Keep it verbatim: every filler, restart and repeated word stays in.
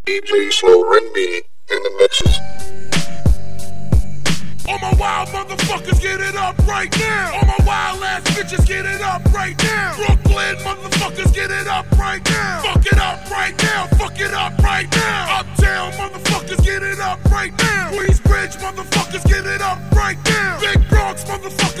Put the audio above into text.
D J Slow Renby in the mixes. All my wild motherfuckers, get it up right now. All my wild ass bitches, get it up right now. Brooklyn motherfuckers, get it up right now. Fuck it up right now, fuck it up right now. Uptown motherfuckers, get it up right now. Queensbridge motherfuckers, get it up right now. Big Bronx motherfuckers,